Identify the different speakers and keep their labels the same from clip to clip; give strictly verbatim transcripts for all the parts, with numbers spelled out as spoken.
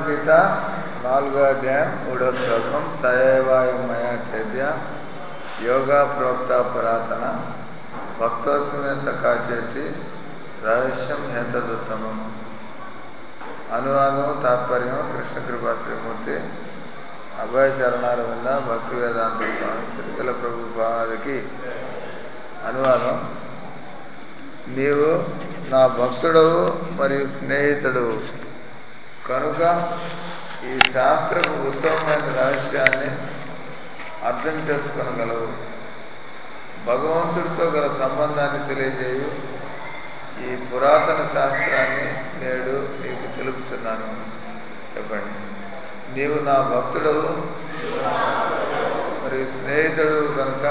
Speaker 1: భగవద్గీత నాలుగో అధ్యాయం మూడో శ్లోకం సయవాయుమయ తేద్య యోగా ప్రోక్త పురాతన భక్తోస్మే సఖాచేతి రహస్యం హేతదుత్తమం. అనువాదం తాత్పర్యం కృష్ణ కృపా శ్రీమూర్తి అభయ చరణారవింద భక్తి వేదాంత స్వామి శ్రీకల ప్రభుపాదికి. అనువాదం: నీవు నా భక్తుడవు మరియు స్నేహితుడవు కనుక ఈ శాస్త్రపు ఉత్తమమైన రహస్యాన్ని అర్థం చేసుకొనగలవు. భగవంతుడితో గల సంబంధాన్ని తెలియజేయు ఈ పురాతన శాస్త్రాన్ని నేడు నీకు తెలుపుతున్నాను. చెప్పండి. నీవు నా భక్తుడవు మరియు స్నేహితుడవు కనుక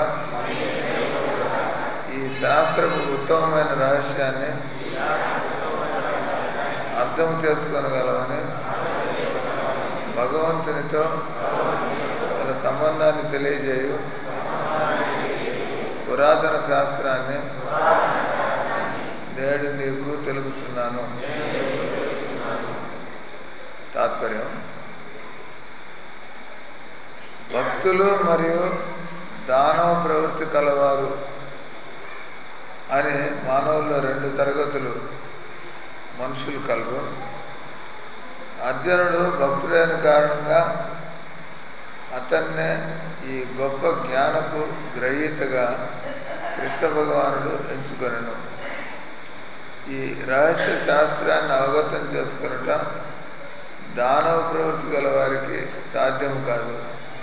Speaker 1: ఈ శాస్త్రపు ఉత్తమమైన రహస్యాన్ని అర్థం చేసుకొనగలవని భగవంతునితో తన సంబంధాన్ని తెలియజేయు పురాతన శాస్త్రాన్ని నేడు నీకు తెలుపుతున్నాను. తాత్పర్యం: భక్తులు మరియు దానవ ప్రవృత్తి కలవారు అని మానవుల్లో రెండు తరగతులు మనుషులు కలరు. అర్జునుడు భక్తుడైన కారణంగా అతన్నే ఈ గొప్ప జ్ఞానపు గ్రహీతగా కృష్ణ భగవానుడు ఎంచుకొనెను. ఈ రహస్య శాస్త్రాన్ని అవగతం చేసుకొనుట దానవ ప్రవృత్తి గల వారికి సాధ్యం కాదు.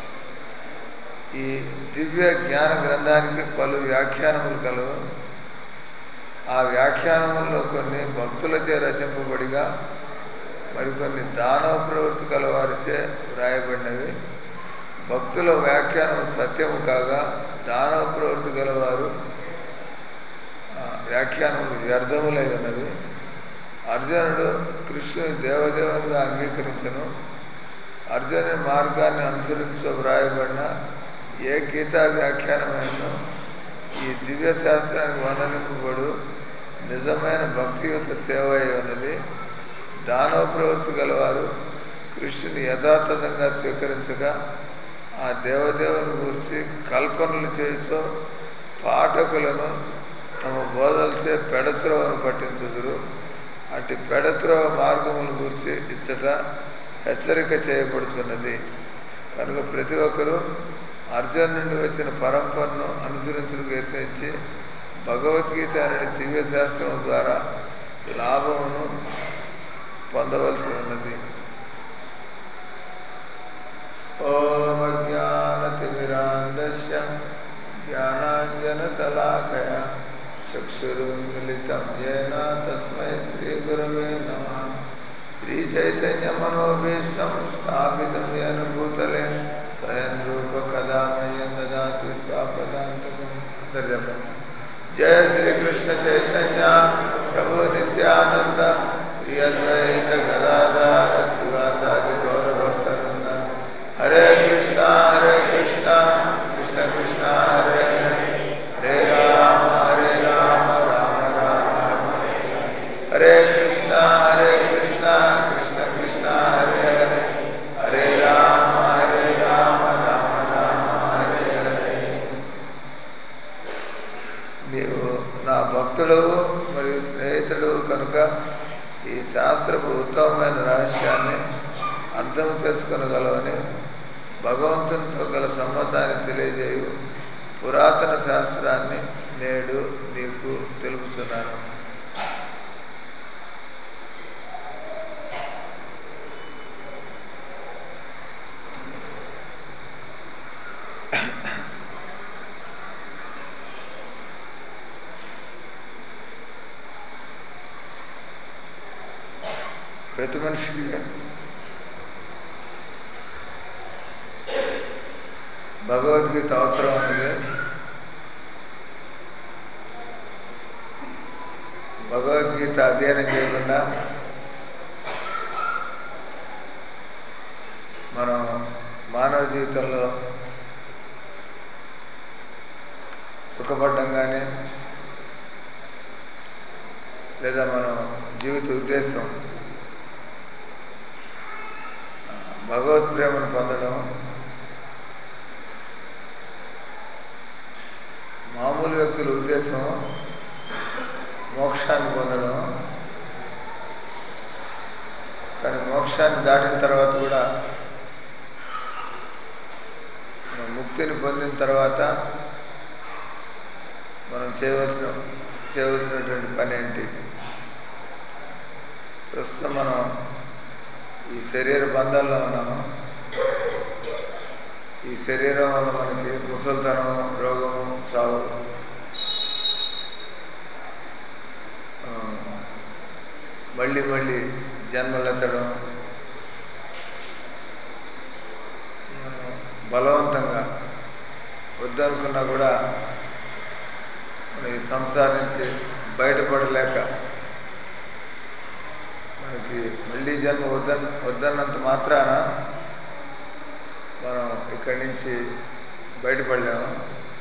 Speaker 1: ఈ దివ్య జ్ఞాన గ్రంథానికి పలు వ్యాఖ్యానములు కలవు. ఆ వ్యాఖ్యానముల్లో కొన్ని భక్తులచే రచింపబడిగా మరికొన్ని దానవ ప్రవృత్తి కలవారిచే వ్రాయబడినవి. భక్తుల వ్యాఖ్యానం సత్యము కాగా దానవ ప్రవృత్తి గలవారు వ్యాఖ్యానములు వ్యర్థములై ఉన్నవి. అర్జునుడు కృష్ణుని దేవదేవునిగా అంగీకరించను. అర్జునుని మార్గాన్ని అనుసరించో వ్రాయబడిన ఏ గీతా వ్యాఖ్యానమైనను ఈ దివ్య శాస్త్రానికి వర్ణనింపబడు నిజమైన భక్తియుత సేవ అయి ఉన్నది. దానవ ప్రవృత్తి గలవారు కృష్ణుని యథాతథంగా స్వీకరించగా ఆ దేవదేవుని గురించి కల్పనలు చేయుచో పాఠకులను తమ బోధలచే పెడత్రోవను పట్టించుదురు. అటు పెడత్రోవ మార్గముల గురించి ఇచ్చట హెచ్చరిక చేయబడుతున్నది. కనుక ప్రతి ఒక్కరూ అర్జును నుండి వచ్చిన పరంపరను అనుసరించుటకు యత్నించి భగవద్గీత అనే దివ్య శాస్త్రం ద్వారా లాభమును పొందవలసి ఉన్నది. ఓం అజ్ఞానతిమిరాంధస్య జ్ఞానాంజనశలాకయ చక్షురున్మిళితం యేన తస్మై శ్రీగురవే నమః. శ్రీచైతన్యమనోభీష్టం స్థాపితం యేన భూతలే స్వయం రూప కదా మह्यं దదాతి స్వపదాంతకం. అందరికీ జయ శ్రీకృష్ణ చైతన్య ప్రభు నిత్యానంద శ్రీ అద్వైత గదాధర శ్రీవాసాది గౌరభక్తవృంద. హరే కృష్ణ హరే కృష్ణ కృష్ణ కృష్ణ హరే హరే హరే రామ హరే రామ రామ రామ హరే కృష్ణ హరే కృష్ణ కృష్ణ కృష్ణ హరే హరే హరే రామ హరే రామ రామ రామ హరే హరే. నీవు నా భక్తుడవు మరియు స్నేహితుడవు కనుక ఈ శాస్త్రపు ఉత్తమమైన రహస్యాన్ని అర్థం చేసుకొనగలవని భగవంతునితో గల సంబంధాన్ని తెలియజేయు పురాతన శాస్త్రాన్ని నేడు నీకు తెలుపుతున్నాను. ప్రతి మనిషికి భగవద్గీత అవసరం అనేది. భగవద్గీత అధ్యయనం చేయకుండా మనం మానవ జీవితంలో సుఖపడ్డం కానీ లేదా మనం జీవిత ఉద్దేశం భగవత్ ప్రేమను పొందడం, మామూలు వ్యక్తుల ఉద్దేశం మోక్షాన్ని పొందడం. కానీ మోక్షాన్ని దాటిన తర్వాత కూడా ముక్తిని పొందిన తర్వాత మనం చేయవలసిన చేయవలసినటువంటి పని ఏంటి? ప్రస్తుతం మనం ఈ శరీర బంధాల్లో ఉన్నాము. ఈ శరీరం వల్ల మనకి ముసలితనం, రోగము, చావు, మళ్ళీ మళ్ళీ జన్మలెత్తడం, బలవంతంగా వద్దనుకున్నా కూడా మన ఈ సంసారం నుంచి బయటపడలేక మనకి మళ్ళీ జన్మ వద్దన్ వద్దన్నంత మాత్రాన మనం ఇక్కడి నుంచి బయటపడలేము.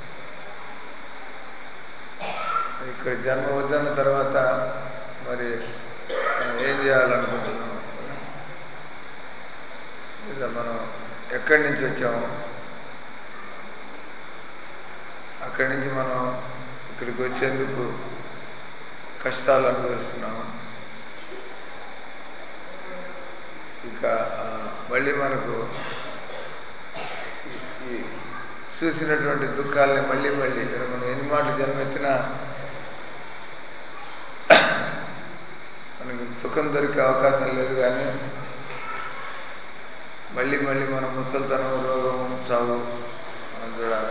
Speaker 1: ఇక్కడ జన్మ వద్దన్న తర్వాత మరి మనం ఏం చేయాలనుకుంటున్నాం? లేదా మనం ఎక్కడి నుంచి వచ్చాము? అక్కడి నుంచి మనం ఇక్కడికి వచ్చేందుకు కష్టాలు అనుభవిస్తున్నాము. ఇక మళ్ళీ మనకు ఈ చూసినటువంటి దుఃఖాలని మళ్ళీ మళ్ళీ మనం ఎన్ని మాటలు జన్మెత్తినా మనకి సుఖం దొరికే అవకాశం లేదు. కానీ మళ్ళీ మళ్ళీ మనం ముసలితనం, రోగము, చావు మనం చూడాలి.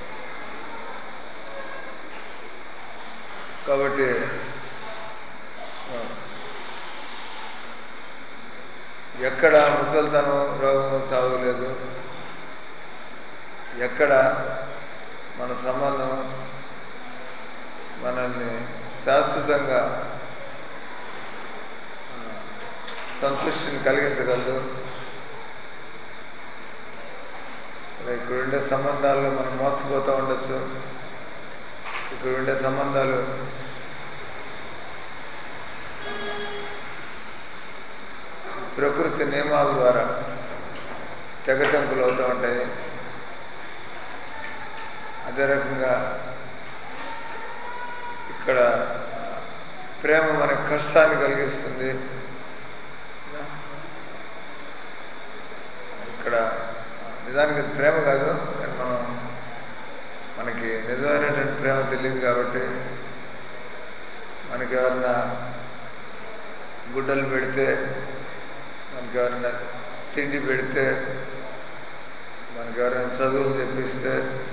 Speaker 1: కాబట్టి ఎక్కడ ముసలితనం, రోగము, చావు లేదు, ఎక్కడ మన సంబంధం మనల్ని శాశ్వతంగా సంతృష్టిని కలిగించగలదు. ఇక్కడ ఉండే సంబంధాల్లో మనం మోసపోతూ ఉండొచ్చు. ఇక్కడ ఉండే సంబంధాలు ప్రకృతి నియమాల ద్వారా తెగతెంపులు అవుతూ ఉంటాయి. అదే రకంగా ఇక్కడ ప్రేమ మనకు కష్టాన్ని కలిగిస్తుంది. ఇక్కడ నిజానికి ప్రేమ కాదు, కానీ మనం మనకి నిజమైనటువంటి ప్రేమ తెలియదు కాబట్టి మనకి ఎవరన్నా గుడ్డలు పెడితే, మనకి ఎవరైనా తిండి పెడితే, మనకి ఎవరైనా చదువులు చెప్పిస్తే,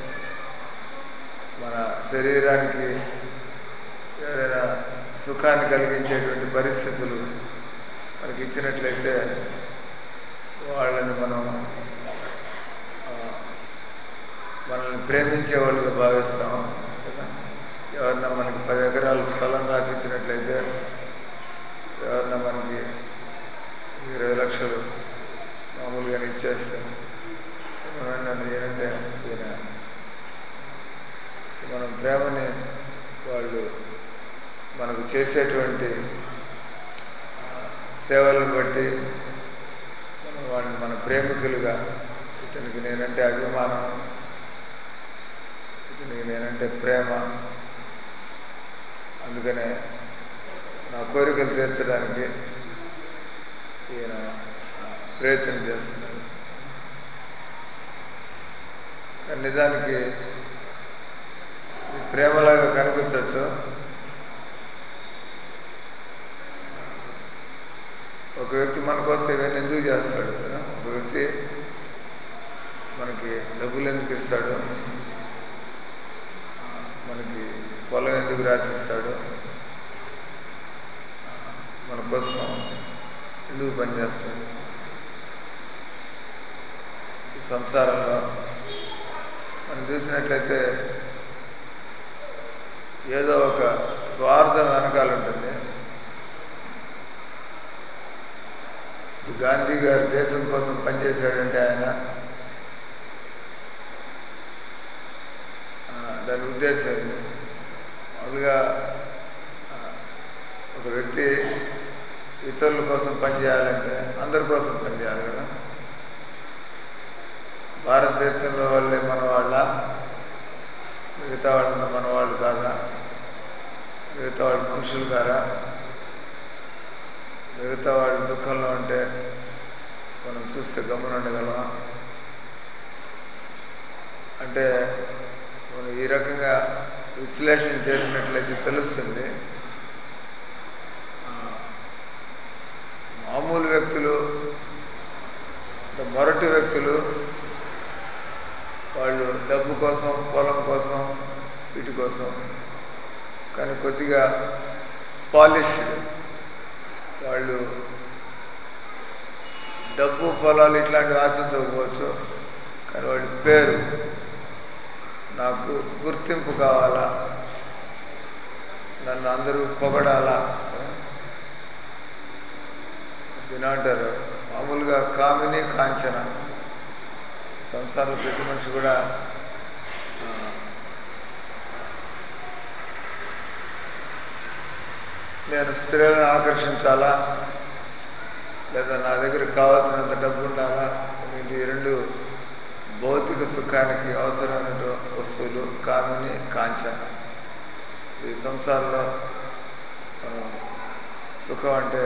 Speaker 1: మన శరీరానికి ఎవరైనా సుఖాన్ని కలిగించేటువంటి పరిస్థితులు మనకి ఇచ్చినట్లయితే వాళ్ళని మనం మనల్ని ప్రేమించే వాళ్ళుగా భావిస్తాం కదా. ఎవరన్నా మనకి పది ఎకరాల స్థలం రాసిచ్చినట్లయితే, ఎవరన్నా మనకి ఇరవై లక్షలు మామూలుగానే ఇచ్చేస్తాం. మనం ఏంటంటే ఈయన మనం ప్రేమని వాళ్ళు మనకు చేసేటువంటి సేవలను బట్టి మనం వాళ్ళని మన ప్రేమికులుగా, ఇతనికి నేనంటే అభిమానం, ఇతనికి నేనంటే ప్రేమ, అందుకనే నా కోరికలు తీర్చడానికి ఈయన ప్రయత్నం చేస్తున్నాడు. నిజానికి ప్రేమలాగా కనిపించవచ్చు. ఒక వ్యక్తి మన కోసం ఇవన్నీ ఎందుకు చేస్తాడు కదా. ఒక వ్యక్తి మనకి డబ్బులు ఎందుకు ఇస్తాడు, మనకి పొలం ఎందుకు రాసిస్తాడు, మన కోసం ఎందుకు పనిచేస్తాడు? ఈ సంసారంలో మనం చూసినట్లయితే ఏదో ఒక స్వార్థం వెనకాల ఉంటుంది. గాంధీ గారు దేశం కోసం పనిచేశాడంటే ఆయన దాని ఉద్దేశం ఏంటి? మామూలుగా ఒక వ్యక్తి ఇతరుల కోసం పనిచేయాలంటే అందరి కోసం పనిచేయాలి కదా. భారతదేశంలో వాళ్ళే మన వాళ్ళ, మిగతా వాళ్ళంతా మన వాళ్ళు కాదా, మిగతా వాళ్ళు మనుషులు కారా, మిగతా వాళ్ళు దుఃఖంలో ఉంటే మనం చూస్తే గమ్మున ఉండగలమా? అంటే మనం ఈ రకంగా విశ్లేషణ చేసినట్లయితే తెలుస్తుంది, మామూలు వ్యక్తులు, మొరటి వ్యక్తులు వాళ్ళు డబ్బు కోసం, పొలం కోసం, వీటి కోసం, కానీ కొద్దిగా పాలిష్డ్ వాళ్ళు డబ్బు పొలాలు ఇట్లాంటివి ఆశించకపోవచ్చు, కానీ వాడి పేరు నాకు గుర్తింపు కావాలా, నన్ను అందరూ పొగడాలా, దీని అంటారు మామూలుగా కామిని కాంచన. సంసారంలో ప్రతి మనిషి కూడా నేను స్త్రీలను ఆకర్షించాలా, లేదా నా దగ్గర కావాల్సినంత డబ్బు ఉండాలా, ఇది రెండు భౌతిక సుఖానికి అవసరమైన వస్తువులు, కామిని కాంచన. ఈ సంసారంలో సుఖం అంటే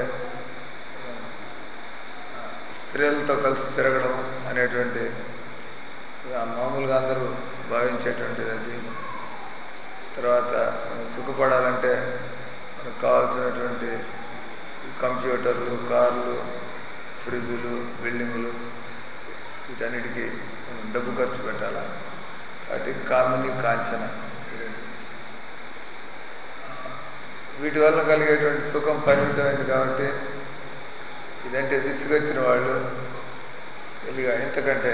Speaker 1: స్త్రీలతో కలిసి తిరగడం అనేటువంటి మామూలుగా అందరూ భావించేటువంటిది అది. తర్వాత మనం సుఖపడాలంటే మనకు కావాల్సినటువంటి కంప్యూటర్లు, కార్లు, ఫ్రిడ్జులు, బిల్డింగులు, వీటన్నిటికీ మనం డబ్బు ఖర్చు పెట్టాలా. కాబట్టి కామిని కాంచన, వీటి వల్ల కలిగేటువంటి సుఖం పరిమితమైంది. కాబట్టి ఇదంటే విసుగొచ్చిన వాళ్ళు వెలిగా ఎంతకంటే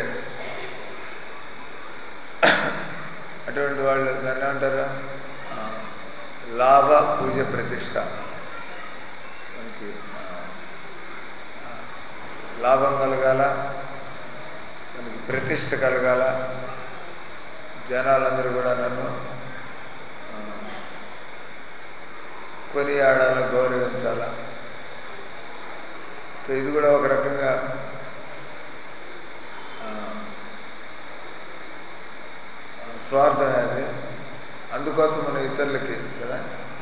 Speaker 1: అటువంటి వాళ్ళు దాన్ని ఏమంటారు, లాభ పూజ ప్రతిష్ట. మనకి లాభం కలగాల, మనకి ప్రతిష్ట కలగాల, జనాలందరూ కూడా నన్ను కొనియాడాల, గౌరవించాల. ఇది కూడా ఒక రకంగా స్వార్థమే అది. అందుకోసం మనం ఇతరులకి కదా,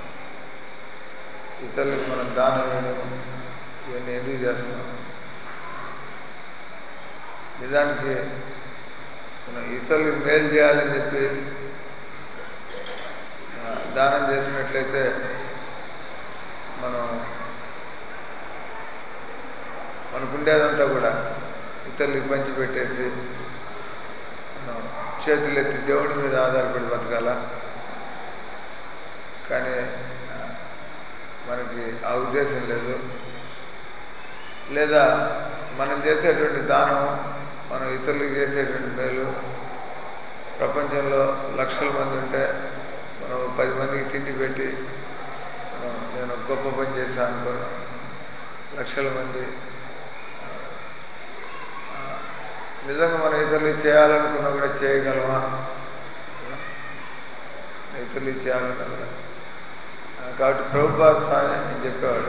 Speaker 1: ఇతరులకి మనం దానం వేయడం ఇవన్నీ ఎందుకు చేస్తున్నాం? నిజానికి మనం ఇతరులకు మేలు చేయాలని చెప్పి దానం చేసినట్లయితే మనం మనకుండేదంతా కూడా ఇతరులకు పంచిపెట్టేసి మనం చేతులెత్తి దేవుడి మీద ఆధారపడి బతకాల. కానీ మనకి ఆ ఉద్దేశం లేదు. లేదా మనం చేసేటువంటి దానం, మనం ఇతరులకు చేసేటువంటి మేలు, ప్రపంచంలో లక్షల మంది ఉంటే మనం పది మందికి తిండి పెట్టి నేను గొప్ప పని చేశాను అనుకోవడం, లక్షల మంది నిజంగా మనం ఇతరులకు చేయాలనుకున్నా కూడా చేయగలమా? ఇతరులకు చేయాలన్నా కూడా. కాబట్టి ప్రభుపాద స్వామి అని చెప్పేవాడు,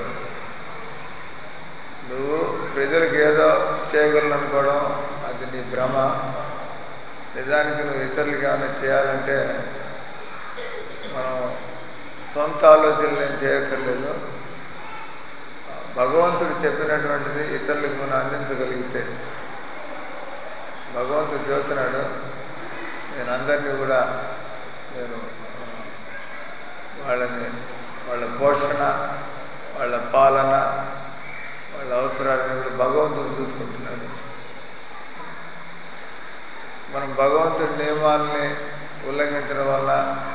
Speaker 1: నువ్వు ప్రజలకు ఏదో చేయగలను అనుకోవడం అది నీ భ్రమ. నిజానికి నువ్వు ఇతరులకి ఏమైనా చేయాలంటే మనం సొంత ఆలోచనలు ఏం చేయక్కర్లేదు. భగవంతుడు చెప్పినటువంటిది ఇతరులకు మనం అందించగలిగితే, భగవంతుడు చెబుతున్నాడు, నేను అందరినీ కూడా నేను వాళ్ళని వాళ్ళ పోషణ, వాళ్ళ పాలన, వాళ్ళ అవసరాలను కూడా భగవంతుడు చూసుకుంటున్నాడు. మనం భగవంతుడి నియమాలని ఉల్లంఘించడం వల్ల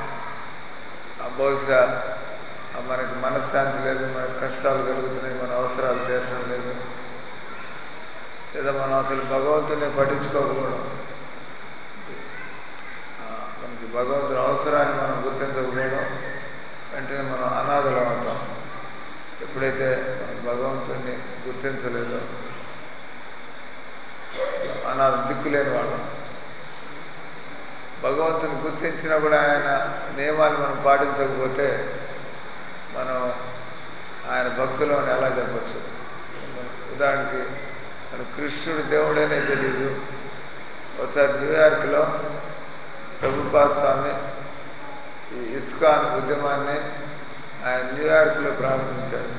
Speaker 1: బహుశా మనకి మనశ్శాంతి లేదు, మనకి కష్టాలు కలుగుతున్నాయి, మన అవసరాలు తీరడం లేదు. లేదా మనం అసలు భగవంతుడిని పట్టించుకోకపోవడం, మనకి భగవంతుడి అవసరాన్ని మనం గుర్తించకపోవడం, వెంటనే మనం అనాథలం అవుతాం. ఎప్పుడైతే మనం భగవంతుడిని గుర్తించలేదో అనాథ దిక్కులేని వాళ్ళం. భగవంతుని గుర్తించినా కూడా ఆయన నియమాలు మనం పాటించకపోతే మనం ఆయన భక్తులని ఎలా చెప్పచ్చు? ఉదాహరణకి మన కృష్ణుడు దేవుడనే తెలీదు, ఒకసారి న్యూయార్క్లో ప్రభుపాద స్వామి ఈ ఇస్కాన్ ఉద్యమాన్ని ఆయన న్యూయార్క్లో ప్రారంభించారు.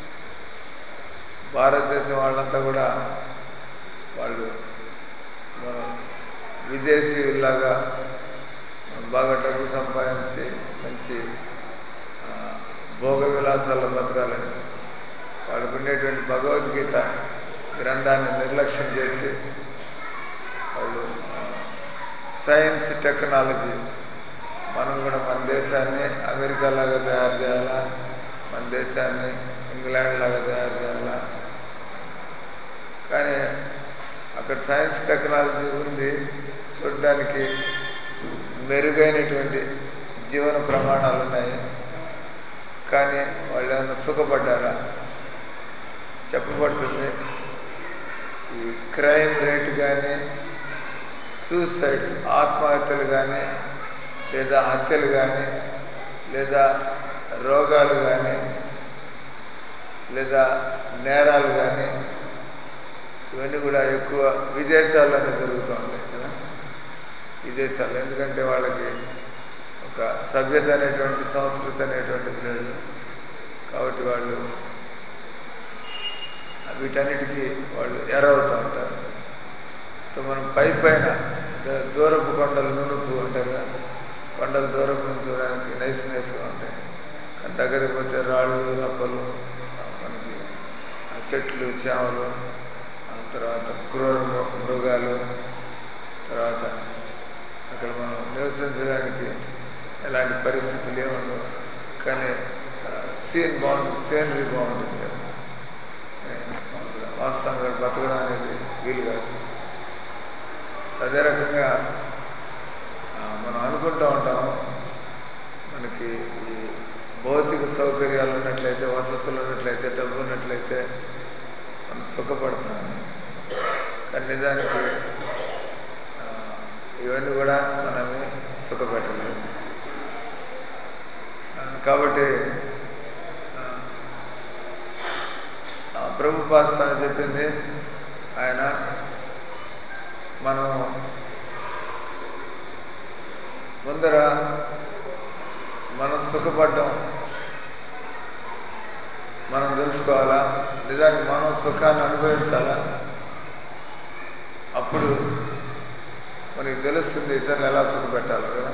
Speaker 1: భారతదేశం వాళ్ళంతా కూడా వాళ్ళు విదేశీయుల్లాగా బాగా డబ్బు సంపాదించి మంచి భోగ విలాసాల్లో బతకాలని వాళ్ళకు ఉండేటువంటి భగవద్గీత గ్రంథాన్ని నిర్లక్ష్యం చేసి వాళ్ళు సైన్స్ టెక్నాలజీ మనం కూడా మన దేశాన్ని అమెరికా లాగా తయారు చేయాలా, మన దేశాన్ని ఇంగ్లాండ్ లాగా తయారు చేయాలా. కానీ అక్కడ సైన్స్ టెక్నాలజీ ఉంది, చూడడానికి మెరుగైనటువంటి జీవన ప్రమాణాలు ఉన్నాయి. కానీ వాళ్ళు ఏమైనా సుఖపడ్డారా? చెప్పబడుతుంది ఈ క్రైమ్ రేట్ కానీ, సూసైడ్స్ ఆత్మహత్యలు కానీ, లేదా హత్యలు కానీ, లేదా రోగాలు కానీ, లేదా నేరాలు కానీ ఇవన్నీ కూడా ఎక్కువ విదేశాల్లోనే జరుగుతూ ఉంటాయి కదా. విదేశాల్లో ఎందుకంటే వాళ్ళకి ఒక సభ్యత అనేటువంటి సంస్కృతి అనేటువంటిది లేదు. కాబట్టి వాళ్ళు వీటన్నిటికీ వాళ్ళు ఎరవుతూ ఉంటారు. సో మనం పై పైన దూరపు కొండలు నునుపు అంటారు కదా, కొండలు దూరపు నుంచి చూడడానికి నైస్ నైస్గా ఉంటాయి. కానీ దగ్గరికి పోతే రాళ్ళు రప్పలు, మనకి చెట్లు చేమలు, తర్వాత క్రూర మృగాలు, తర్వాత అక్కడ మనం నివసించడానికి ఎలాంటి పరిస్థితులు ఏముండవు. కానీ సీన్ బాగుంటుంది, సీనరీ బాగుంటుంది కదా. వాస్తవంగా బతకడం అనేది వీలు కాదు. అదే రకంగా మనం అనుకుంటూ ఉంటాము మనకి ఈ భౌతిక సౌకర్యాలు ఉన్నట్లయితే, వసతులు ఉన్నట్లయితే, డబ్బు ఉన్నట్లయితే మనం సుఖపడతాము. కానీ నిజానికి ఇవన్నీ కూడా మనల్ని సుఖపెట్టలేదు. కాబట్టి ప్రభుపాద స్వామి చెప్పింది ఆయన మనం ముందర మనం సుఖపడ్డం మనం తెలుసుకోవాలా. నిజానికి మనం సుఖాన్ని అనుభవించాలా. అప్పుడు మనకి తెలుస్తుంది ఇతరులు ఎలా సుఖపెట్టాలి కదా.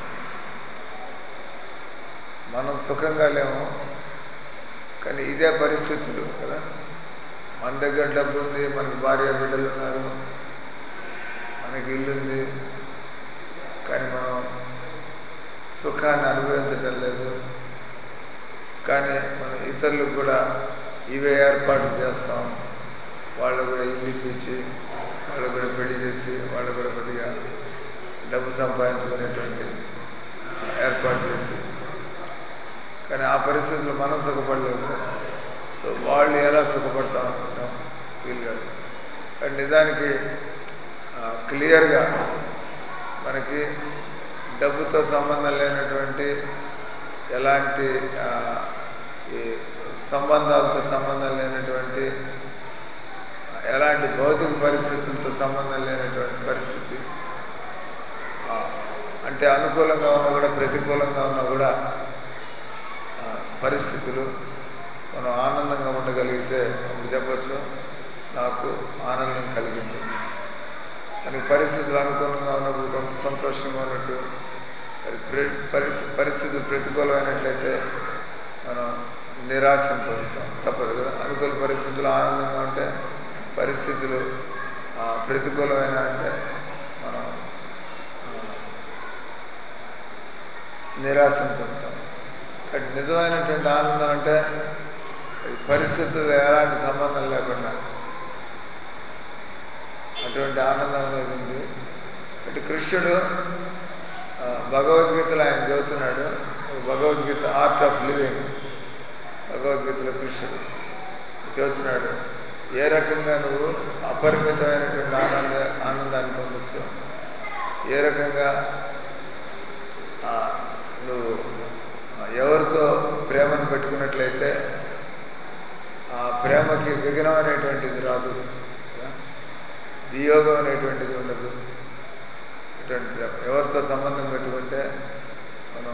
Speaker 1: మనం సుఖంగా లేము, కానీ ఇదే పరిస్థితులు కదా. మన దగ్గర డబ్బు ఉంది, మనకి భార్య బిడ్డలు ఉన్నారు, మనకి ఇల్లు ఉంది, కానీ మనం సుఖాన్ని అనుభవించటం లేదు. కానీ మనం ఇతరులకు కూడా ఇవే ఏర్పాట్లు చేస్తాం. వాళ్ళు కూడా ఇల్లు ఇప్పించి, వాళ్ళు కూడా పెళ్లి చేసి, వాళ్ళు కూడా కొద్దిగా డబ్బు సంపాదించుకునేటువంటి ఏర్పాటు చేసి, కానీ ఆ పరిస్థితుల్లో మనం సుఖపడలేదు. సో వాళ్ళు ఎలా సుఖపడతాం అనుకుంటాం, వీలు కాదు. కానీ నిజానికి క్లియర్గా మనకి డబ్బుతో సంబంధం లేనటువంటి ఎలాంటి ఈ సంబంధాలతో సంబంధం లేనటువంటి, ఎలాంటి భౌతిక పరిస్థితులతో సంబంధం లేనటువంటి పరిస్థితి, అంటే అనుకూలంగా ఉన్నా కూడా ప్రతికూలంగా ఉన్నా కూడా పరిస్థితులు మనం ఆనందంగా ఉండగలిగితే అప్పుడు చెప్పచ్చు నాకు ఆనందం కలిగింది. కానీ పరిస్థితులు అనుకూలంగా ఉన్నప్పుడు కొంత సంతోషంగా ఉన్నట్టు, పరిస్థితులు ప్రతికూలమైనట్లయితే మనం నిరాశను పొందుతాం. తప్పదు కదా. అనుకూల పరిస్థితులు ఆనందంగా ఉంటే, పరిస్థితులు ప్రతికూలమైన అంటే మనం నిరాశను పొందుతాం. కానీ నిజమైనటువంటి ఆనందం అంటే పరిస్థితులు ఎలాంటి సంబంధం లేకుండా అటువంటి ఆనందం అనేది ఉంది. అంటే కృష్ణుడు భగవద్గీతలో ఆయన చెబుతున్నాడు, భగవద్గీత ఆర్ట్ ఆఫ్ లివింగ్, భగవద్గీతలో కృష్ణుడు చెబుతున్నాడు ఏ రకంగా నువ్వు అపరిమితమైనటువంటి ఆనంద ఆనందాన్ని పొందొచ్చు, ఏ రకంగా నువ్వు ఎవరితో ప్రేమను పెట్టుకున్నట్లయితే ఆ ప్రేమకి విఘ్నం అనేటువంటిది రాదు, వియోగం అనేటువంటిది ఉండదు. అటువంటి ఎవరితో సంబంధం పెట్టుకుంటే మనం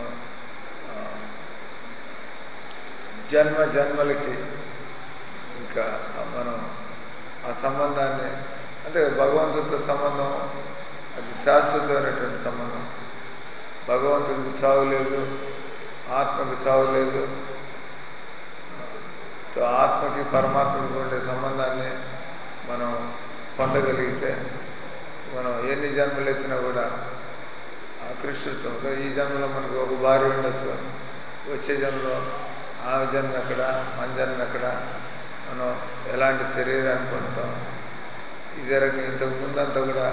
Speaker 1: జన్మ జన్మలకి ఇంకా మనం ఆ సంబంధాన్ని అంటే భగవంతుడితో సంబంధం అది శాశ్వతమైనటువంటి సంబంధం. భగవంతుడికి చావు లేదు, ఆత్మకు చావు లేదు. ఆత్మకి పరమాత్మకి ఉండే సంబంధాన్ని మనం పొందగలిగితే మనం ఎన్ని జన్మలు ఎత్తినా కూడా ఆ కృష్ణుడితో ఈ జన్మలో మనకు ఒక భార్య ఉండొచ్చు, వచ్చే జన్మలో ఆ జన్మ ఎక్కడ, మన జన్మ ఎక్కడ, మనం ఎలాంటి శరీరాన్ని పొందుతాం, ఇదే రకంగా ఇంతకు ముందంతా కూడా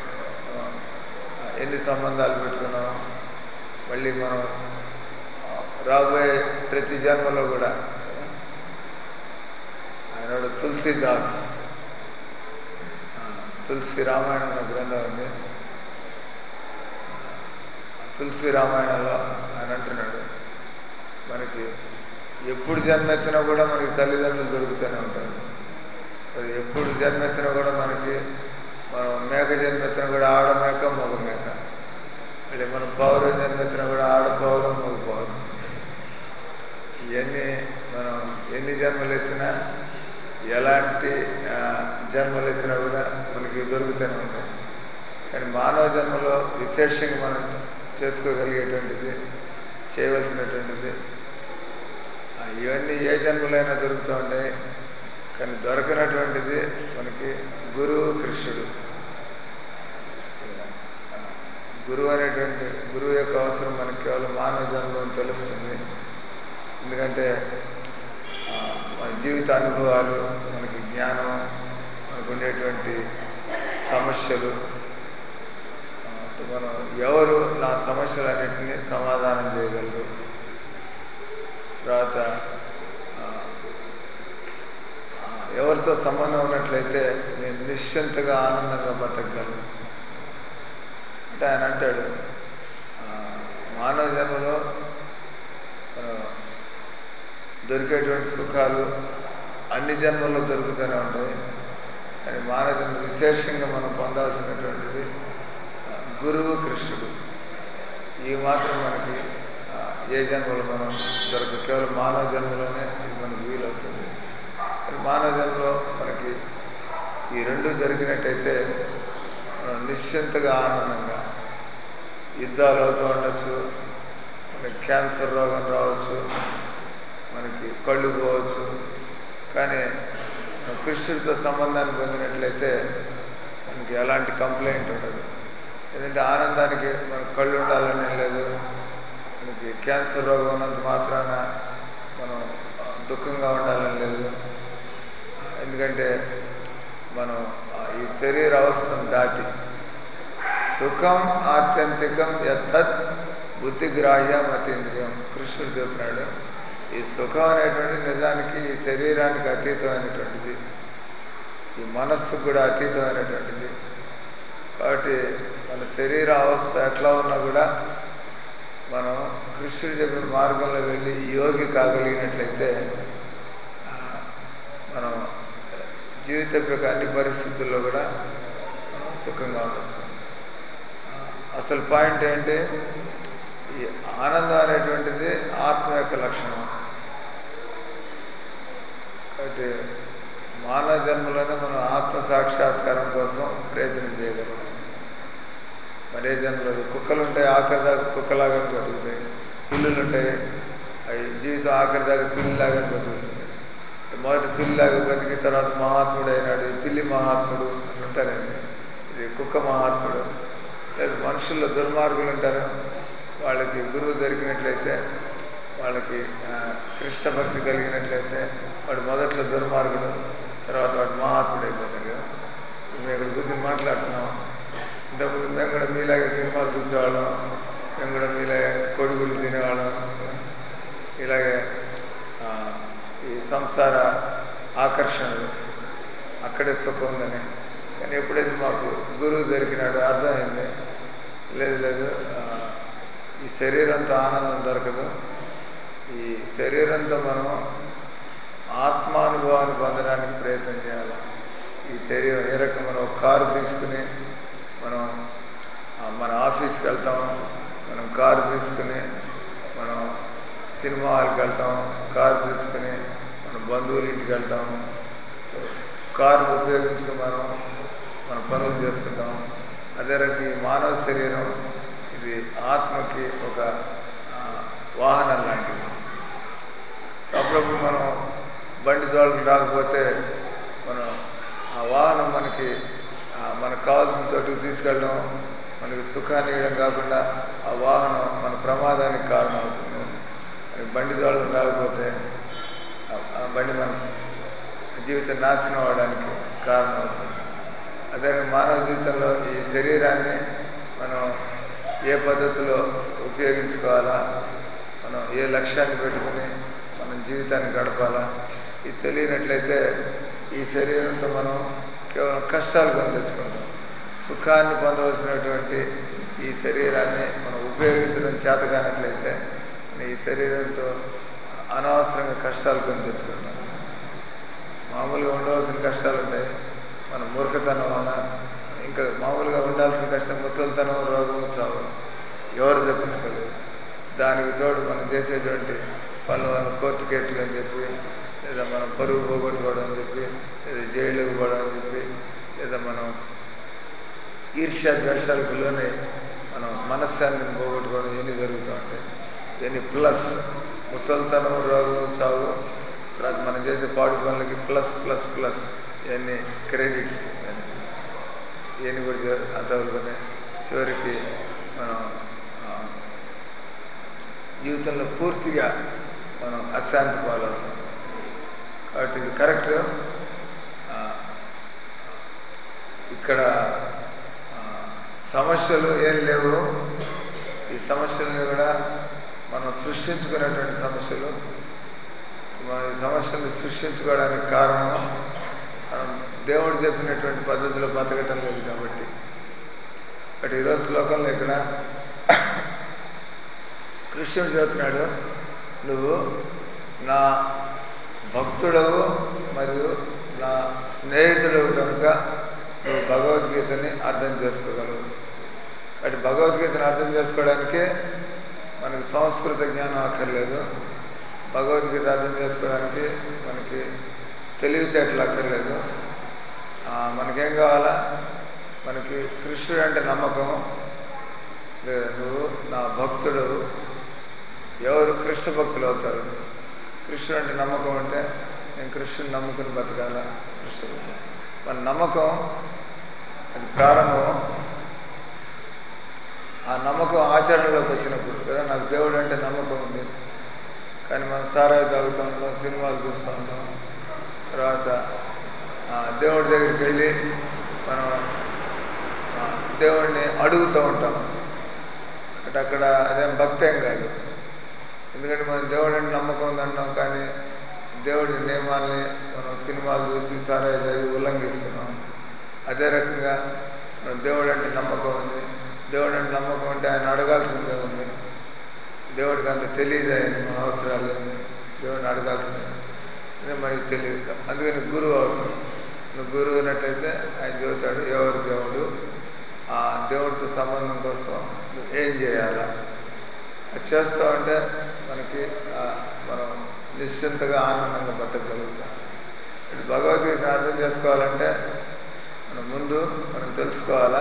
Speaker 1: ఎన్ని సంబంధాలు పెట్టుకున్నాం, మళ్ళీ మనం రాబోయే ప్రతి జన్మలో కూడా ఆయన తులసీదాస్ తులసి రామాయణం అనే గ్రంథం ఉంది. తులసి రామాయణంలో ఆయన అంటున్నాడు, మనకి ఎప్పుడు జన్మెత్తినా కూడా మనకి తల్లిదండ్రులు దొరుకుతూనే ఉంటారు. అది ఎప్పుడు జన్మెత్తినా కూడా మనకి మనం మేక జన్మెత్తినా కూడా ఆడ మేక మగ మేక, మళ్ళీ మనం పౌరం జన్మెత్తినా కూడా ఆడ పౌరం మగ పౌరం. ఇవన్నీ మనం ఎన్ని జన్మలు ఎత్తినా ఎలాంటి జన్మలు ఎత్తినా కూడా మనకి దొరుకుతూనే ఉంటాయి. కానీ మానవ జన్మలో విశేషంగా మనం చేసుకోగలిగేటువంటిది, చేయవలసినటువంటిది ఇవన్నీ ఏ జన్మలైనా దొరుకుతూ ఉంటాయి. కానీ దొరకనటువంటిది మనకి గురువు కృష్ణుడు. గురువు అనేటువంటి గురువు యొక్క అవసరం మనకి కేవలం మానవ జన్మలో తెలుస్తుంది. ఎందుకంటే మన జీవిత అనుభవాలు, మనకి జ్ఞానం, మనకు ఉండేటువంటి సమస్యలు, మనం ఎవరు నా సమస్యలన్నింటినీ సమాధానం చేయగలరు, తర్వాత ఎవరితో సంబంధం ఉన్నట్లయితే నేను నిశ్చింతగా ఆనందంగా బతకగలను. అంటే ఆయన అంటాడు, మానవ జన్మలో దొరికేటువంటి సుఖాలు అన్ని జన్మల్లో దొరుకుతూనే ఉంటాయి. కానీ మానవ జన్మ విశేషంగా మనం పొందాల్సినటువంటిది గురువు కృష్ణుడు. ఈ మాత్రం మనకి ఏ జన్మలో మనం దొరకదు, కేవలం మానవ జన్మలోనే ఇది మనకు వీలవుతుంది. కానీ మానవ జన్మలో మనకి ఈ రెండు జరిగినట్టయితే మనం నిశ్చింతగా ఆనందంగా, యుద్ధాలు అవుతూ ఉండొచ్చు, మనకి క్యాన్సర్ రోగం రావచ్చు, మనకి కళ్ళు పోవచ్చు, కానీ కృష్ణుడితో సంబంధాన్ని పొందినట్లయితే మనకి ఎలాంటి కంప్లైంట్ ఉండదు. ఎందుకంటే ఆనందానికి మనకు కళ్ళు ఉండాలని లేదు, మనకి క్యాన్సర్ రోగం ఉన్నంత మాత్రాన మనం దుఃఖంగా ఉండాలని లేదు. ఎందుకంటే మనం ఈ శరీర అవస్థను దాటి సుఖం ఆత్యంతికం యత్తత్ బుద్ధిగ్రాహ్య మతీంద్రియం కృష్ణుడు చెప్పినాడు. ఈ సుఖం అనేటువంటి నిజానికి ఈ శరీరానికి అతీతమైనటువంటిది, ఈ మనస్సుకు కూడా అతీతమైనటువంటిది. కాబట్టి మన శరీర అవస్థ ఎట్లా ఉన్నా కూడా మనం కృష్ణుడు చెప్పిన మార్గంలో వెళ్ళి యోగి కాగలిగినట్లయితే మనం జీవితం యొక్క అన్ని పరిస్థితుల్లో కూడా మనం సుఖంగా ఉండొచ్చు. అసలు పాయింట్ ఏంటి, ఈ ఆనందం అనేటువంటిది ఆత్మ యొక్క లక్షణం. కాబట్టి మానవ జన్మలోనే మనం ఆత్మ సాక్షాత్కారం కోసం ప్రయత్నం చేయగలం. మరే జన్మలో కుక్కలు ఉంటాయి, ఆఖరి దాకా కుక్కలాగా బతుకుతాయి. పిల్లులు ఉంటాయి, అవి జీవితం ఆఖరి దాకా పిల్లిలాగా బతుకుతుంది. మొదటి పిల్లిలాగా బతికి తర్వాత మహాత్ముడు అయినాడు, ఈ పిల్లి మహాత్ముడు అంటారండి. ఇది కుక్క మహాత్ముడు. లేదా మనుషుల్లో దుర్మార్గులు ఉంటారు, వాళ్ళకి గురువు దొరికినట్లయితే, వాళ్ళకి కృష్ణ భక్తి కలిగినట్లయితే వాడు మొదట్లో దుర్మార్గుడు, తర్వాత వాడు మహాత్ముడు అయిపోతాడు. మేము ఇక్కడ కూర్చొని మాట్లాడుతున్నాం. ఇంతకుముందు మేము కూడా మీలాగే సినిమాలు చూసేవాళ్ళం, మేము కూడా మీలాగే కొడుకులు తినేవాళ్ళం. ఇలాగే ఈ సంసార ఆకర్షణలు అక్కడే సుఖం ఉందని. కానీ ఎప్పుడైతే మాకు గురువు దొరికినాడో అర్థమైంది, లేదు లేదు ఈ శరీరంతో ఆనందం దొరకదు, ఈ శరీరంతో మనం ఆత్మానుభవాన్ని పొందడానికి ప్రయత్నం చేయాలి. ఈ శరీరం ఏ రకం మనం ఒక కారు తీసుకుని మనం మన ఆఫీస్కి వెళ్తాం, మనం కారు తీసుకుని మనం సినిమా హాల్కి వెళ్తాం, కారు తీసుకుని మన బంధువుల ఇంటికి వెళ్తాం, కారును ఉపయోగించుకుని మనం మన పనులు చేసుకుంటాం. అదే రకంగా ఈ మానవ శరీరం ఇది ఆత్మకి ఒక వాహనం లాంటిది. అప్పుడప్పుడు మనం బండి తోలకు రాకపోతే మనం ఆ వాహనం మనకి మనకు కావాల్సిన చోటుకి తీసుకెళ్ళడం, మనకి సుఖాన్ని ఇవ్వడం కాకుండా ఆ వాహనం మన ప్రమాదానికి కారణం అవుతుంది. మనకి బండి తోలకు రాకపోతే ఆ బండి మన జీవితం నాశనం అవడానికి కారణం అవుతుంది. అదే మానవ జీవితంలో ఈ శరీరాన్ని మనం ఏ పద్ధతిలో ఉపయోగించుకోవాలా, మనం ఏ లక్ష్యాన్ని పెట్టుకుని మనం జీవితాన్ని గడపాలా, ఇది తెలియనట్లయితే ఈ శరీరంతో మనం కేవలం కష్టాలు కొని తెచ్చుకుంటాం. సుఖాన్ని పొందవలసినటువంటి ఈ శరీరాన్ని మనం ఉపయోగించడం చేత కానట్లయితే ఈ శరీరంతో అనవసరంగా కష్టాలు కొని తెచ్చుకుంటాం. మామూలుగా ఉండవలసిన కష్టాలు ఉంటాయి, మన మూర్ఖతనం వల్ల ఇంకా మామూలుగా ఉండాల్సిన కష్టం ముసలితనం, రోగం, చావు ఎవరు తప్పించుకోలేదు. దానికి తోడు మనం చేసేటువంటి పనుల వల్ల కోర్టు కేసులు అని చెప్పి, లేదా మనం పరువు పోగొట్టుకోవడం అని చెప్పి, లేదా జైలుకి పోవడం అని చెప్పి, లేదా మనం ఈర్ష్యా ద్వేషాలకు లోనే మనం మనశ్శాంతిని పోగొట్టుకోవడం ఇవన్నీ జరుగుతూ ఉంటాయి. ఇవన్నీ ప్లస్ ముసలితనం, రోగం, చావు, తర్వాత మనం చేసే పాడు పనులకి ప్లస్ ప్లస్ ప్లస్ ఇవన్నీ క్రెడిట్స్ ఇవన్నీ కూడా అంతవరకునే చివరికి మనం జీవితంలో పూర్తిగా మనం అశాంతి పాలవుతాం. కాబట్టి ఇది కరెక్ట్. ఇక్కడ సమస్యలు ఏం లేవు. ఈ సమస్యలని కూడా మనం సృష్టించుకునేటువంటి సమస్యలు. మన ఈ సమస్యలను సృష్టించుకోవడానికి కారణం మనం దేవుడు చెప్పినటువంటి పద్ధతిలో బతకటం లేదు కాబట్టి. బట్ ఈరోజు లోకంలో ఇక్కడ కృష్ణుడు చెబుతున్నాడు, నువ్వు నా భక్తుడవు మరియు నా స్నేహితుడవు కనుక నువ్వు భగవద్గీతని అర్థం చేసుకోగలవు. కాబట్టి భగవద్గీతను అర్థం చేసుకోవడానికే మనకి సంస్కృత జ్ఞానం అక్కర్లేదు. భగవద్గీత అర్థం చేసుకోవడానికి మనకి తెలివితేటలు అక్కర్లేదు. మనకేం కావాలా? మనకి కృష్ణుడు అంటే నమ్మకం. లేదా నువ్వు నా భక్తుడు. ఎవరు కృష్ణ భక్తులు అవుతారు? కృష్ణుడు అంటే నమ్మకం అంటే నేను కృష్ణుని నమ్ముకుని బతకాల. కృష్ణుడు మన నమ్మకం అది ప్రారంభం. ఆ నమ్మకం ఆచరణలోకి వచ్చినప్పుడు కదా నాకు దేవుడు అంటే నమ్మకం ఉంది, కానీ మనం సారాయి తాగుతూ ఉంటాం, సినిమాలు చూస్తూ ఉంటాం. తర్వాత దేవుడి దగ్గరికి వెళ్ళి మనం దేవుడిని అడుగుతూ ఉంటాం. అంటే అక్కడ అదేం భక్తి ఏం కాదు. ఎందుకంటే మనం దేవుడు అంటే నమ్మకం ఉందన్నాం, కానీ దేవుడి నియమాల్ని మనం సినిమాలు చూసి సారాయి తాగి ఉల్లంఘిస్తున్నాం. అదే రకంగా మనం దేవుడు అంటే నమ్మకం ఉంది. దేవుడు అంటే నమ్మకం అంటే ఆయన అడగాల్సిందే ఉంది. దేవుడికి అంత తెలియదు ఆయన మన అవసరాలు. దేవుడిని అడగాల్సిందే అదే మనకి తెలియదు. అందుకని గురువు అవసరం. నువ్వు గురువు అయినట్లయితే ఆయన చెబుతాడు ఎవరు దేవుడు, ఆ దేవుడితో సంబంధం కోసం నువ్వు ఏం చేయాలా. అది చేస్తూ ఉంటే మనకి మనం నిశ్చింతగా ఆనందంగా బతకగలుగుతాం. ఇది భగవద్గీతను అర్థం చేసుకోవాలంటే మనం ముందు మనం తెలుసుకోవాలా,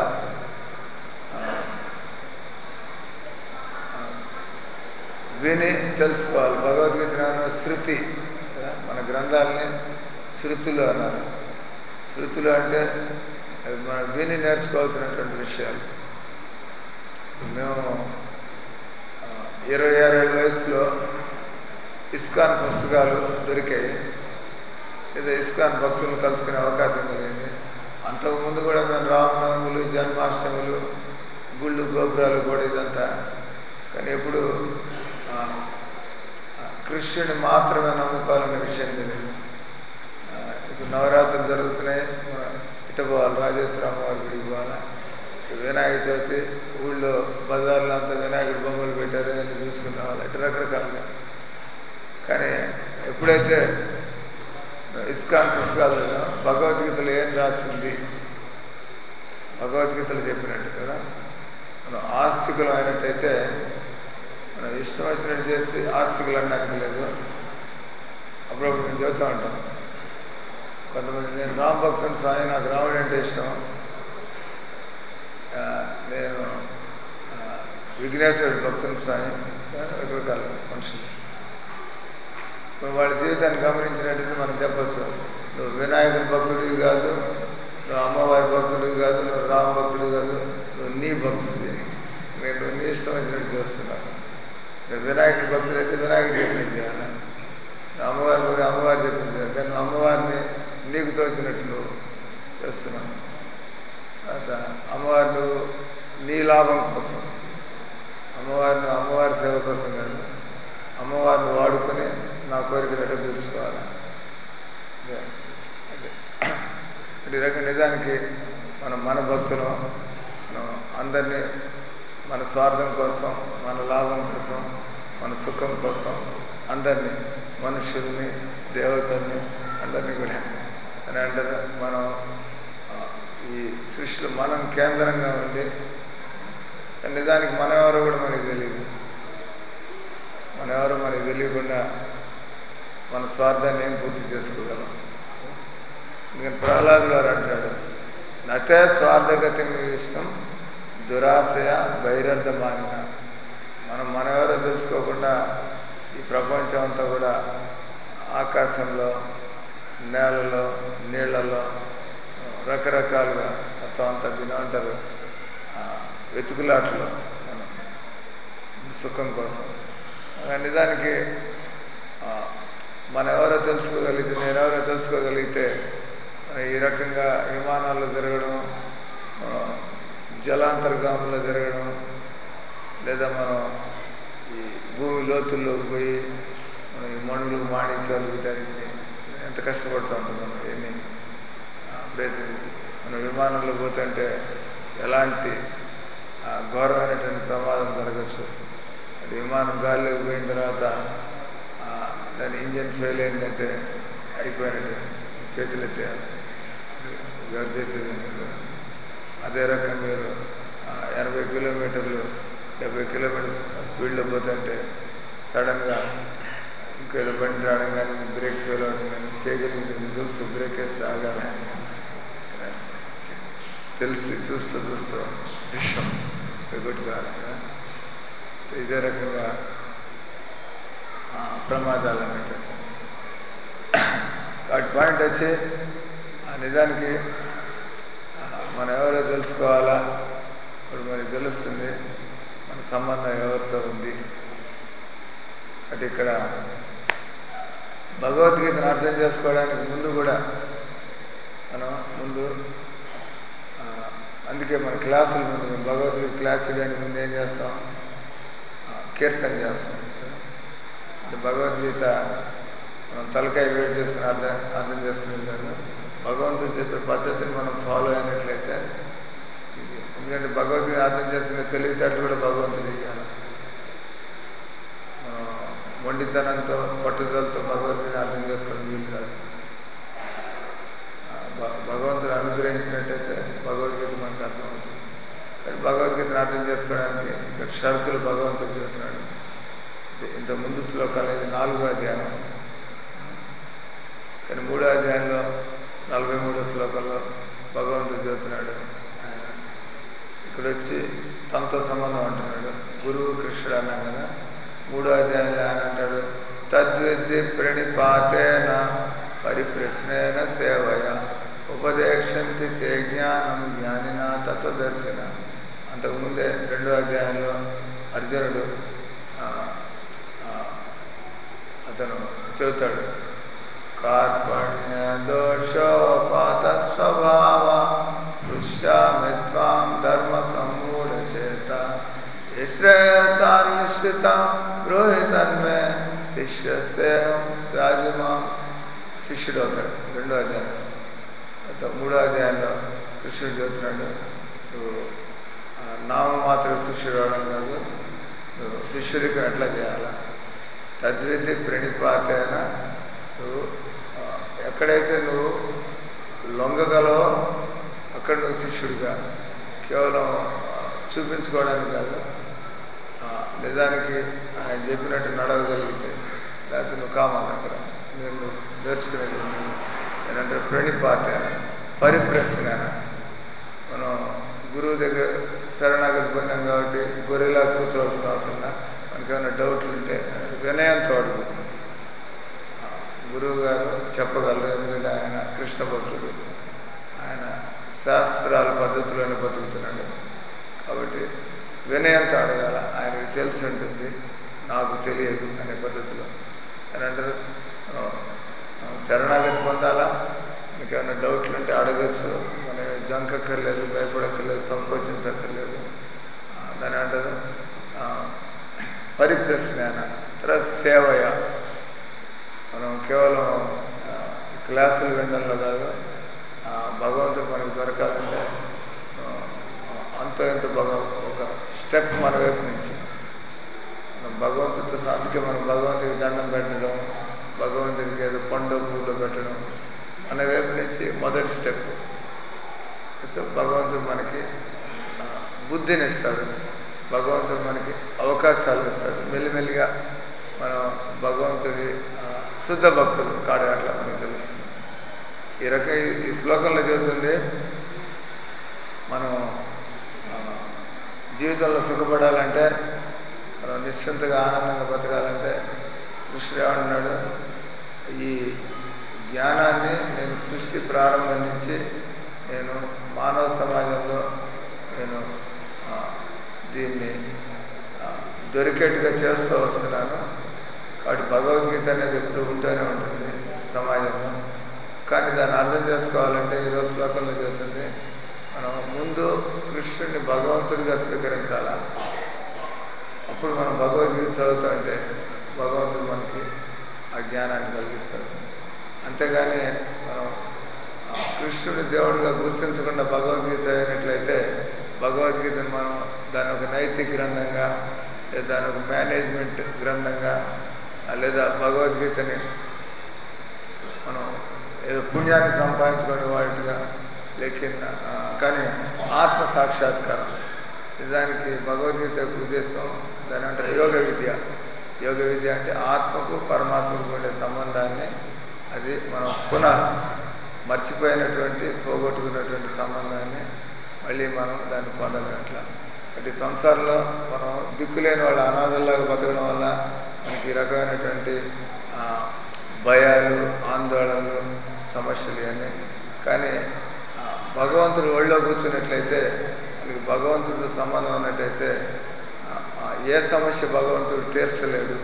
Speaker 1: విని తెలుసుకోవాలి. భగవద్గీత శృతి కదా, మన గ్రంథాలని శృతులు అన్నారు. శృతులు అంటే అవి మనం విని నేర్చుకోవాల్సినటువంటి విషయాలు. మేము ఇరవై ఆరేళ్ళ వయసులో ఇస్కాన్ పుస్తకాలు దొరికాయి, లేదా ఇస్కాన్ భక్తులను కలుసుకునే అవకాశం కలిగింది. అంతకుముందు కూడా మేము రామనవములు, జన్మాష్టములు, గుళ్ళు, గోపురాలు కూడా ఇదంతా. కానీ ఎప్పుడు కృష్ణుని మాత్రమే నమ్ముకోవాలనే విషయం తెలియదు. ఇప్పుడు నవరాత్రులు జరుగుతున్నాయి, ఇట పోవాలి, రాజేశ్వరమ్మ వారి గుడికి పోవాలా, వినాయక చవితి ఊళ్ళో బజార్లో అంతా వినాయకుడి బొమ్మలు పెట్టారు అని చూసుకుని రావాలి, ఇటు రకరకాలుగా. కానీ ఎప్పుడైతే ఇస్కాన్ పుస్తకాలు భగవద్గీతలో ఏం రాసింది, భగవద్గీతలు చెప్పినట్టు కదా మనం ఆస్తికులు అయినట్టయితే మనం ఇష్టం వచ్చినట్టు చేసి ఆస్తికులు అనడానికి లేదు. అప్పుడప్పుడు మేము చెబుతూ ఉంటాం. కొంతమంది నేను రామ భక్తుని స్వామి, నాకు రాముడు అంటే ఇష్టం, నేను విఘ్నేశ్వరుడు భక్తుని స్వామి, రకరకాల మనుషులు. వాళ్ళ జీవితాన్ని గమనించినట్టయితే మనం చెప్పచ్చు, నువ్వు వినాయకుడి భక్తుడివి కాదు, నువ్వు అమ్మవారి భక్తుడివి కాదు, నువ్వు రామ భక్తుడివి కాదు, నువ్వు నీ భక్తుడివి. నేను నువ్వు నీ ఇష్టం వచ్చినట్టు చేస్తున్నాను. నేను వినాయకుడి భక్తుడు అయితే వినాయకుడు చెప్పినట్టు చేయాలి, అమ్మవారి గురి అమ్మవారు చెప్పింది చేయాలి. కానీ నువ్వు అమ్మవారిని నీకు తోచినట్టు నువ్వు చేస్తున్నావు. తర్వాత అమ్మవారు నువ్వు నీ లాభం కోసం, అమ్మవారిని అమ్మవారి సేవ కోసం కాదు, అమ్మవారిని వాడుకొని నా కోరికలు తీర్చుకోవాలి. అదే అదే అంటే ఈ రకంగా నిజానికి మనం మన భక్తులు మనం అందరినీ మన స్వార్థం కోసం, మన లాభం కోసం, మన సుఖం కోసం అందరినీ, మనుషుల్ని, దేవతల్ని అందరినీ కూడా అని అంటారు. మనం ఈ సృష్టిలో మనం కేంద్రంగా ఉండి, నిజానికి మనం ఎవరో కూడా మనకి తెలియదు. మన ఎవరో మనకి తెలియకుండా మన స్వార్థాన్ని ఏం పూర్తి చేసుకోగలం. ఎందుకంటే ప్రహ్లాదుడు గారు అంటాడు, నతే స్వార్థగతి ఇష్టం దురాశయ బహిరర్థమానిన. మనం మన ఎవరో తెలుసుకోకుండా ఈ ప్రపంచం అంతా కూడా ఆకాశంలో, నేలలో, నీళ్లలో రకరకాలుగా మొత్తం అంతా దీని అంటారు వెతుకులాటలో మనం సుఖం కోసం. నిజానికి మనం ఎవరో తెలుసుకోగలిగితే, నేనెవరో తెలుసుకోగలిగితే ఈ రకంగా విమానాల్లో తిరగడం, జలాంతర్గాముల్లో తిరగడం, లేదా మనం ఈ భూమి లోతుల్లోకి పోయి మనం ఈ మణులు మాణిక్యాలు వీటానికి ఎంత కష్టపడుతూ ఉంటాం మనం. ఎన్ని అప్పుడైతే మనం విమానంలో పోతుంటే ఎలాంటి ఘోరమైనటువంటి ప్రమాదం జరగచ్చు. అది విమానం గాలిలోకి పోయిన తర్వాత దాని ఇంజన్ ఫెయిల్ అయిందంటే అయిపోయినట్టు, చేతులు ఎత్తేయాలి, ఎవరు చేసేది. అదే రకంగా మీరు ఎనభై కిలోమీటర్లు డెబ్బై కిలోమీటర్స్ స్పీడ్లో పోతుంటే సడన్గా ఇంకేదో బండి రావడం కానీ, బ్రేక్ ఫెయిల్ అవడం కానీ చేయగలిగింది తెలుసు. బ్రేక్ వేస్తే ఆగాలి తెలిసి చూస్తూ చూస్తూ విషయం కొట్టుకోవాలి కదా. ఇదే రకంగా ప్రమాదాలు అన్నట్టు. కాబట్టి పాయింట్ వచ్చి నిజానికి మనం ఎవరో తెలుసుకోవాలా. ఇప్పుడు మనకి తెలుస్తుంది మన సంబంధం ఎవరితో ఉంది. అంటే ఇక్కడ భగవద్గీతను అర్థం చేసుకోవడానికి ముందు కూడా మనం ముందు అందుకే మన క్లాసుల ముందు మేము భగవద్గీత క్లాస్ చేయడానికి ముందు ఏం చేస్తాం, కీర్తన చేస్తాం. అంటే భగవద్గీత మనం తలకాయ వేడి చేసుకుని అర్థం అర్థం చేసుకునే కాదు, భగవంతుడు చెప్పే పద్ధతిని మనం ఫాలో అయినట్లయితే. ఎందుకంటే భగవద్గీత అర్థం చేసుకునే తెలివితేటలు కూడా భగవంతుడు ఇవ్వాలి. మొండితనంతో పట్టుదలతో భగవద్గీత అర్థం చేసుకోవడం వీలు కాదు. భగవంతుడు అనుగ్రహించినట్టయితే భగవద్గీత మనకు అర్థమవుతుంది. కానీ భగవద్గీతను అర్థం చేసుకోవడానికి ఇక్కడ షరతులు భగవంతుడు చెబుతున్నాడు. ఇంత ముందు శ్లోకాలు ఇది నాలుగో అధ్యాయం, కానీ మూడో అధ్యాయంలో నలభై మూడో శ్లోకంలో భగవంతుడు చెబుతున్నాడు. ఆయన ఇక్కడ వచ్చి తనతో సంబంధం అంటున్నాడు. గురువు కృష్ణుడు అన్నాం కదా. మూడో అధ్యాయంలో ఆయన అంటాడు, తద్విద్ది ప్రణిపాతేన పరిప్రశ్నేన సేవయ ఉపదేశంతి తే జ్ఞానం జ్ఞానిన తత్వదర్శన. అంతకుముందే రెండో అధ్యాయంలో అర్జునుడు అతను చెబుతాడు, కార్పణ్య దోషోపాత స్వభావ పుష్యామిత్వాం ధర్మ సమ్మూఢ చేత శ్రేయసాన్నిశ్చిత రోహితన్మే శిష్యస్తేహం సాజిమాం. శిష్యుడు అవుతాడు రెండో అధ్యాయంలో. మూడో అధ్యాయంలో కృష్ణుడు చెబుతున్నాడు, నువ్వు నామమాత్రం శిష్యుడు అవడం కాదు, నువ్వు శిష్యుడికి ఎట్లా చేయాలా. తద్విద్ది ప్రణిపాతేన, నువ్వు ఎక్కడైతే నువ్వు లొంగగలవో అక్కడ నువ్వు శిష్యుడిగా, కేవలం చూపించుకోవడానికి కాదు, నిజానికి ఆయన చెప్పినట్టు నడవగలిగితే లేకపోతే నువ్వు కావాలి అక్కడ నేను నేర్చుకునేది నేనంటే ప్రణిపాత పరిప్రశ్న. మనం గురువు దగ్గర శరణాగతి పొందాం కాబట్టి గొర్రెలా కూర్చోవలసిన అవసరం మనకి ఏమైనా డౌట్లు ఉంటే వినయంతో అడుగు. గురువు గారు చెప్పగలరు, ఎందుకంటే ఆయన కృష్ణ భక్తుడు, ఆయన శాస్త్రాల పద్ధతిలోనే బతుకుతున్నాడు కాబట్టి వినయంతో అడగాల. ఆయనకు తెలిసి ఉంటుంది, నాకు తెలియదు అనే పద్ధతిలో. అని అంటారు శరణాగతి పొందాలా, మనకి ఏమైనా డౌట్లు ఉంటే అడగచ్చు, మన జంకక్కర్లేదు, భయపడక్కర్లేదు, సంకోచించక్కర్లేదు. దాని అంటారు పరిప్రశ్న. తర్వాత సేవయ, మనం కేవలం క్లాసులు వినడంలో కాదు, భగవంతుడు మనకు దొరకాలంటే అంత ఎంత భగవ ఒక స్టెప్ మన వైపు నుంచి మనం భగవంతుడితో, అందుకే మనం భగవంతుడికి దండం పెట్టడం, భగవంతుడికి ఏదో పండు పూలు పెట్టడం మన వైపు నుంచి మొదటి స్టెప్. సో భగవంతుడు మనకి బుద్ధిని ఇస్తాడు, భగవంతుడు మనకి అవకాశాలు ఇస్తాడు. మెల్లిమెల్లిగా మనం భగవంతుడి శుద్ధ భక్తులు కాడు అట్లా మనకి తెలుస్తుంది. ఈ రకం ఈ శ్లోకంలో చెబుతుంది, మనం జీవితంలో సుఖపడాలంటే, మనం నిశ్చింతగా ఆనందంగా బతకాలంటే కృష్ణుడు ఏమంటున్నాడు, ఈ జ్ఞానాన్ని నేను సృష్టి ప్రారంభం నుంచి నేను మానవ సమాజంలో నేను దీన్ని దొరికేట్టుగా చేస్తూ వస్తున్నాను. కాబట్టి భగవద్గీత అనేది ఎప్పుడు ఉంటూనే ఉంటుంది సమాజంలో. కానీ దాన్ని అర్థం చేసుకోవాలంటే ఈరోజు శ్లోకంలో చెబుతుంది, మనం ముందు కృష్ణుడిని భగవంతుడిగా స్వీకరించాల. అప్పుడు మనం భగవద్గీత చదువుతుంటే భగవంతుడు మనకి ఆ జ్ఞానాన్ని కలిగిస్తాడు. అంతేగాని మనం కృష్ణుడి దేవుడిగా గుర్తించకుండా భగవద్గీత చదివినట్లయితే భగవద్గీతను మనం దాని ఒక నైతిక గ్రంథంగా, లేదా దాని ఒక మేనేజ్మెంట్ గ్రంథంగా, లేదా భగవద్గీతని మనం ఏదో పుణ్యాన్ని సంపాదించుకునే వాటిగా లేకిన్ కానీ ఆత్మ సాక్షాత్కారం. నిజానికి భగవద్గీత యొక్క ఉద్దేశం దాని అంటే యోగ విద్య. యోగ విద్య అంటే ఆత్మకు పరమాత్మకు ఉండే సంబంధాన్ని, అది మనం పునః మర్చిపోయినటువంటి పోగొట్టుకున్నటువంటి సంబంధాన్ని మళ్ళీ మనం దాన్ని పొందగట్ల. అంటే సంసారంలో మనం దిక్కులేని వాళ్ళ అనాథల్లాగా బతకడం వల్ల మనకి ఈ రకమైనటువంటి భయాలు, ఆందోళనలు, సమస్యలు ఇవన్నీ. కానీ భగవంతుడు ఒళ్ళో కూర్చున్నట్లయితే, మనకి భగవంతుడితో సంబంధం ఉన్నట్టయితే ఏ సమస్య భగవంతుడు తీర్చలేడు.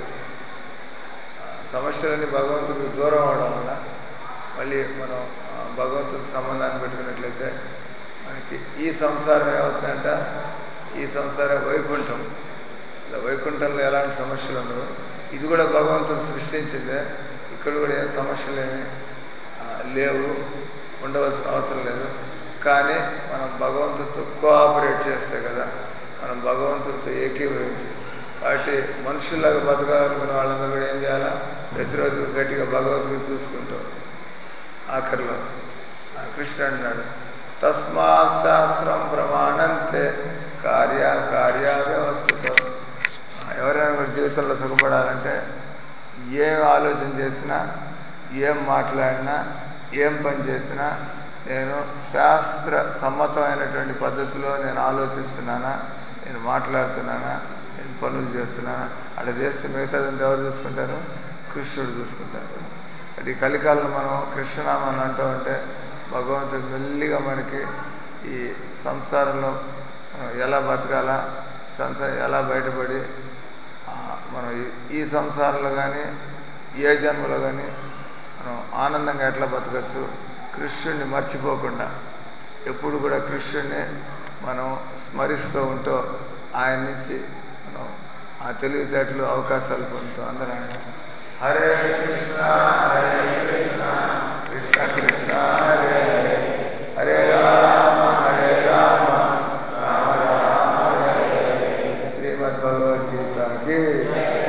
Speaker 1: సమస్యలని భగవంతుడికి దూరం అవడం వల్ల మళ్ళీ మనం భగవంతుడి సంబంధాన్ని పెట్టుకున్నట్లయితే మనకి ఈ సంసారం ఏమవుతుందంట, ఈ సంసారం వైకుంఠం. ఇలా వైకుంఠంలో ఎలాంటి సమస్యలు ఉండవు. ఇది కూడా భగవంతుడు సృష్టించిందే, ఇక్కడ కూడా ఏ సమస్యలేమి లేవు, ఉండవలసిన అవసరం లేదు. కానీ మనం భగవంతుడితో కోఆపరేట్ చేస్తే కదా మనం భగవంతుడితో ఏకీభవించి. కాబట్టి మనుషుల్లాగా బతకాలనుకున్న వాళ్ళందరూ కూడా ఏం చేయాలా, ప్రతిరోజు గట్టిగా భగవద్గీత చూసుకుంటాం. ఆఖరిలో కృష్ణుడు అన్నాడు, తస్మాత్ శాస్త్రం ప్రమాణంతే కార్య కార్య వ్యవస్థితం. ఎవరైనా కూడా జీవితంలో సుఖపడాలంటే ఏం ఆలోచన చేసినా, ఏం మాట్లాడినా, ఏం పని చేసినా నేను శాస్త్ర సమ్మతమైనటువంటి పద్ధతిలో నేను ఆలోచిస్తున్నానా, నేను మాట్లాడుతున్నానా, నేను పనులు చేస్తున్నానా. అక్కడ చేస్తే మిగతాదంతా ఎవరు చూసుకుంటారు, కృష్ణుడు చూసుకుంటారు. అది కలికాలంలో మనం కృష్ణనామాన్ని అంటూ ఉంటే భగవంతుడు మెల్లిగా మనకి ఈ సంసారంలో ఎలా బతకాలా, సంసారం ఎలా బయటపడి మనం ఈ సంసారంలో కానీ ఏ జన్మలో కానీ మనం ఆనందంగా ఎట్లా బతకచ్చు, కృష్ణుడిని మర్చిపోకుండా ఎప్పుడు కూడా కృష్ణుడిని మనం స్మరిస్తూ ఉంటూ ఆయన నుంచి మనం ఆ తెలివితేటలు అవకాశాలు పొందుతాం. అందరూ హరే కృష్ణ హరే కృష్ణ కృష్ణ కృష్ణ హరే హరే, హరే రామ హరే రామ రామ రామ హరే హరే. శ్రీమద్ భగవద్గీతకి